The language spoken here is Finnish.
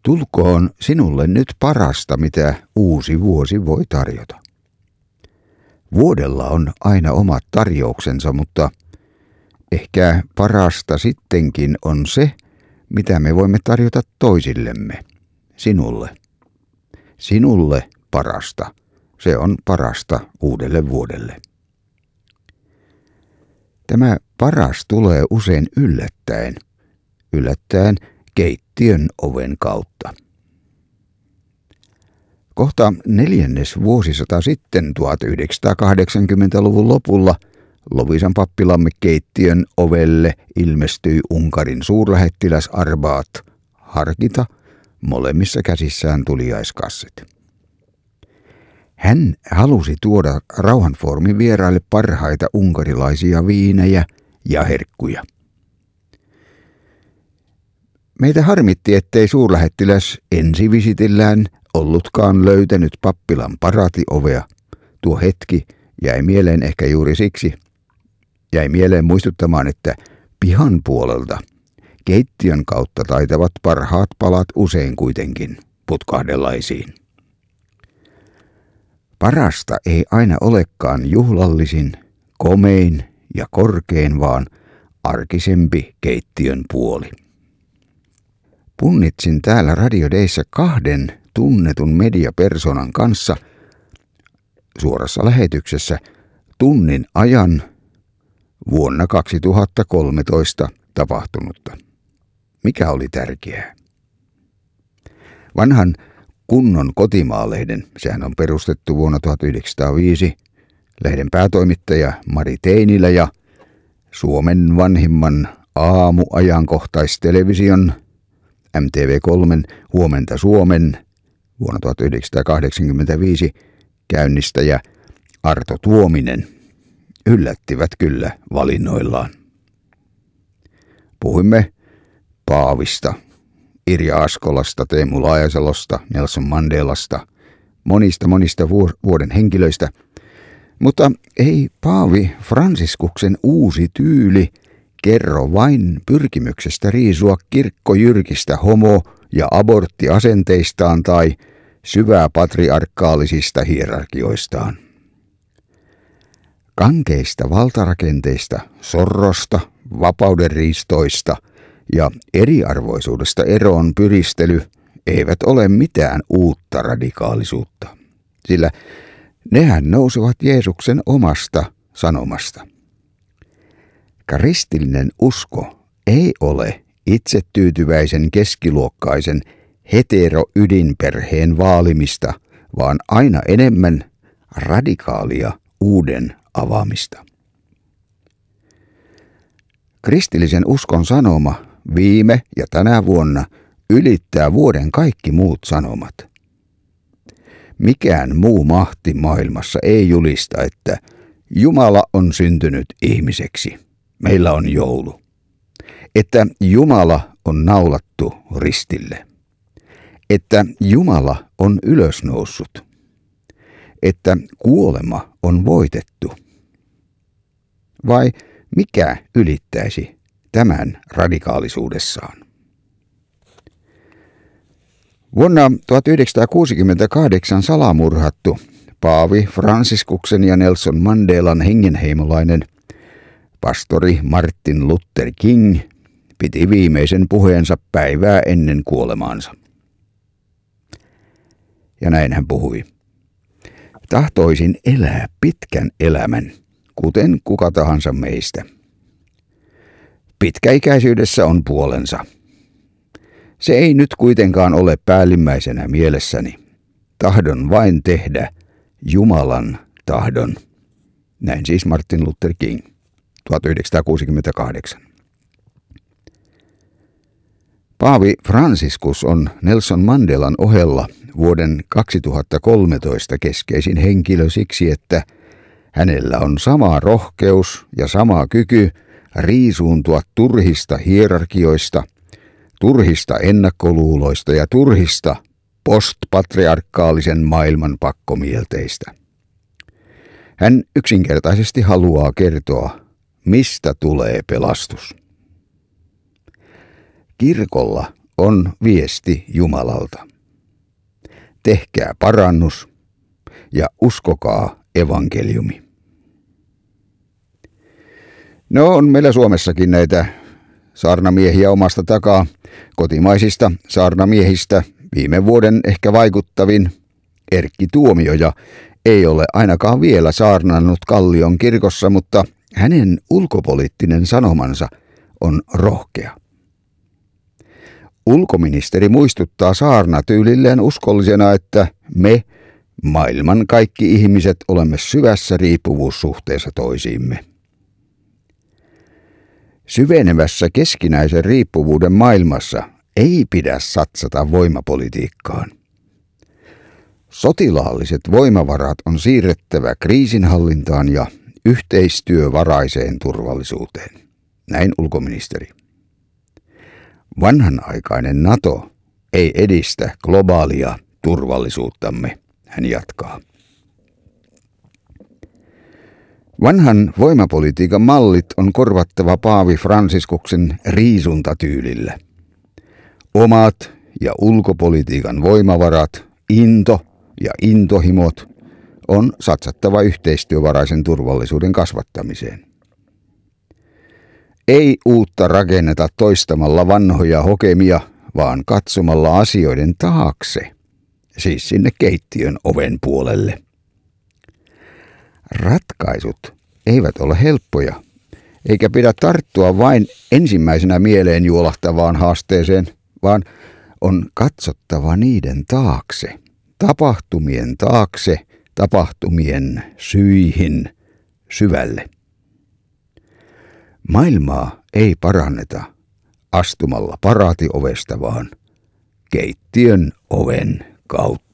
Tulkoon sinulle nyt parasta, mitä uusi vuosi voi tarjota. Vuodella on aina omat tarjouksensa, mutta ehkä parasta sittenkin on se, mitä me voimme tarjota toisillemme, sinulle. Sinulle parasta. Se on parasta uudelle vuodelle. Tämä paras tulee usein yllättäen keittiön oven kautta. Kohta 4. vuosisata sitten 1980-luvun lopulla Loviisan pappilamme keittiön ovelle ilmestyi Unkarin suurlähettiläs Arbat harkita molemmissa käsissään tuliaiskassit. Hän halusi tuoda rauhanfoorumin vieraille parhaita unkarilaisia viinejä ja herkkuja. Meitä harmitti, ettei suurlähettiläs ensivisitillään ollutkaan löytänyt pappilan paraatiovea. Tuo hetki jäi mieleen ehkä juuri siksi. Jäi mieleen muistuttamaan, että pihan puolelta keittiön kautta taitavat parhaat palat usein kuitenkin putkahdella esiin. Parasta ei aina olekaan juhlallisin, komein ja korkein, vaan arkisempi keittiön puoli. Punnitsin täällä Radio Dayssä 2 tunnetun mediapersonan kanssa suorassa lähetyksessä tunnin ajan vuonna 2013 tapahtunutta. Mikä oli tärkeää? Vanhan kunnon kotimaalehden, sehän on perustettu vuonna 1905, lehden päätoimittaja Mari Teinilä ja Suomen vanhimman aamuajankohtaistelevision MTV3 Huomenta Suomen vuonna 1985 käynnistäjä Arto Tuominen yllättivät kyllä valinnoillaan. Puhuimme Paavista, Irja Askolasta, Teemu Laajasalosta, Nelson Mandelasta, monista vuoden henkilöistä, mutta ei Paavi Fransiskuksen uusi tyyli kerro vain pyrkimyksestä riisua kirkkojyrkistä homo- ja aborttiasenteistaan tai syvää patriarkaalisista hierarkioistaan. Kankeista valtarakenteista, sorrosta, vapaudenriistoista ja eriarvoisuudesta eroon pyristely eivät ole mitään uutta radikaalisuutta, sillä nehän nousevat Jeesuksen omasta sanomasta. Kristillinen usko ei ole itsetyytyväisen keskiluokkaisen hetero-ydinperheen vaalimista, vaan aina enemmän radikaalia uuden avaamista. Kristillisen uskon sanoma viime ja tänä vuonna ylittää vuoden kaikki muut sanomat. Mikään muu mahti maailmassa ei julista, että Jumala on syntynyt ihmiseksi. Meillä on joulu. Että Jumala on naulattu ristille. Että Jumala on ylösnoussut. Että kuolema on voitettu. Vai mikä ylittäisi tämän radikaalisuudessaan? Vuonna 1968 salamurhattu Paavi Fransiskuksen ja Nelson Mandelan hengenheimolainen pastori Martin Luther King piti viimeisen puheensa päivää ennen kuolemaansa. Ja näin hän puhui. Tahtoisin elää pitkän elämän, kuten kuka tahansa meistä. Pitkäikäisyydessä on puolensa. Se ei nyt kuitenkaan ole päällimmäisenä mielessäni. Tahdon vain tehdä Jumalan tahdon. Näin siis Martin Luther King, 1968. Paavi Franciscus on Nelson Mandelan ohella vuoden 2013 keskeisin henkilö siksi, että hänellä on sama rohkeus ja sama kyky riisuuntua turhista hierarkioista, turhista ennakkoluuloista ja turhista postpatriarkaalisen maailman pakkomielteistä. Hän yksinkertaisesti haluaa kertoa, mistä tulee pelastus. Kirkolla on viesti Jumalalta. Tehkää parannus ja uskokaa evankeliumi. No, on meillä Suomessakin näitä saarnamiehiä omasta takaa. Kotimaisista saarnamiehistä viime vuoden ehkä vaikuttavin Erkki Tuomioja ei ole ainakaan vielä saarnannut Kallion kirkossa, mutta hänen ulkopoliittinen sanomansa on rohkea. Ulkoministeri muistuttaa saarnatyylilleen uskollisena, että me, maailman kaikki ihmiset, olemme syvässä riippuvuussuhteessa toisiimme. Syvenevässä keskinäisen riippuvuuden maailmassa ei pidä satsata voimapolitiikkaan. Sotilaalliset voimavarat on siirrettävä kriisinhallintaan ja yhteistyövaraiseen turvallisuuteen. Näin ulkoministeri. Vanhanaikainen NATO ei edistä globaalia turvallisuuttamme, hän jatkaa. Vanhan voimapolitiikan mallit on korvattava Paavi Fransiskuksen riisuntatyylillä. Omat ja ulkopolitiikan voimavarat, into ja intohimot on satsattava yhteistyövaraisen turvallisuuden kasvattamiseen. Ei uutta rakenneta toistamalla vanhoja hokemia, vaan katsomalla asioiden taakse, siis sinne keittiön oven puolelle. Ratkaisut eivät ole helppoja, eikä pidä tarttua vain ensimmäisenä mieleen juolahtavaan haasteeseen, vaan on katsottava niiden taakse, tapahtumien taakse, tapahtumien syihin, syvälle. Maailmaa ei paranneta astumalla paraatiovesta, vaan keittiön oven kautta.